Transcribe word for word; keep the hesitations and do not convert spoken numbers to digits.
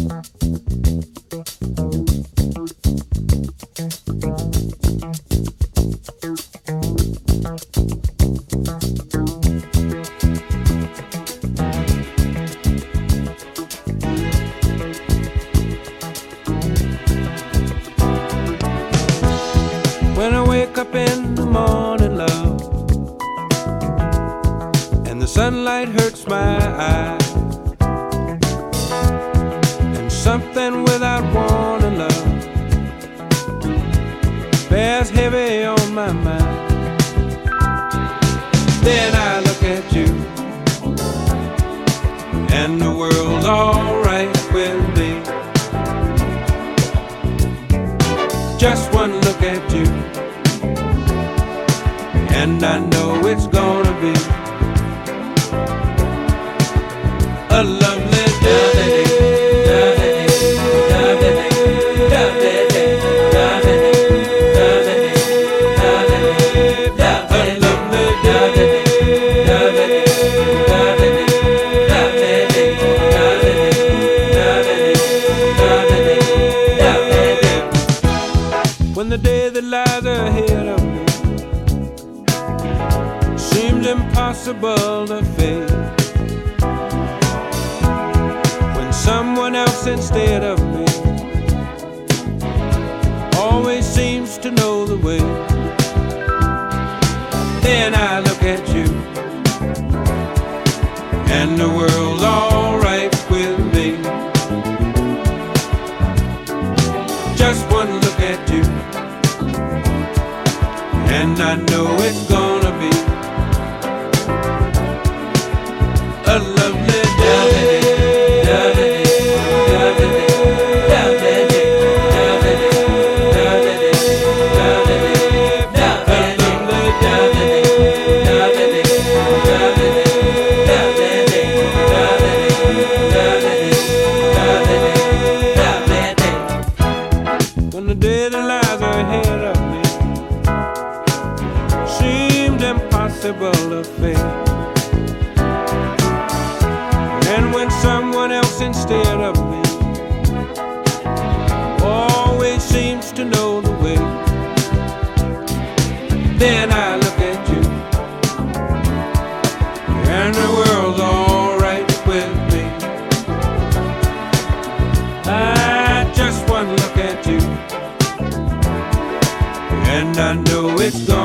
When I wake up in the morning, love, and the sunlight hurts my eyes, and something without warning, love, bears heavy on my mind. Then I look at you, and the world's alright with me. Just one look at you, and I know it's gonna be a lovely day. When the day that lies ahead of me seems impossible to face, when someone else instead of me always seems to know the way, then I look at you, and the world's alright with me. Just one look at you, and I know it's gonna be a lovely day. When the day that lies ahead of me seemed impossible to face, and when someone else instead of me always seems to know the way, then I look at you, and the world's alright with me. I just one look at you, and I know it's gonna